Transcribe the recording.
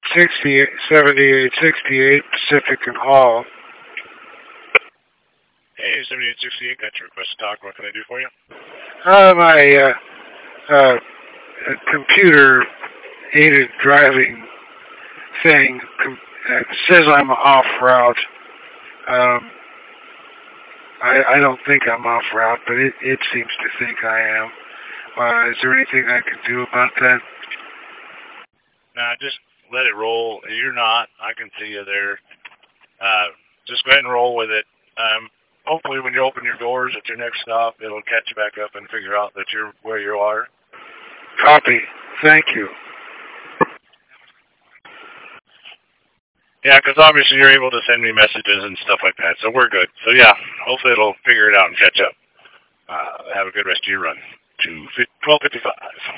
7868 Pacific and Hall. Hey, 7868, got your request to talk. What can I do for you? My computer aided driving thing says I'm off route. Um, I don't think I'm off route, but it seems to think I am. Is there anything I can do about that? Nah, just let it roll. You're not. I can see you there. Just go ahead and roll with it. Hopefully when you open your doors at your next stop, it'll catch you back up and figure out that you're where you are. Copy. Thank you. Yeah, because obviously you're able to send me messages and stuff like that, so we're good. So yeah, hopefully it'll figure it out and catch up. Have a good rest of your run. 12:55.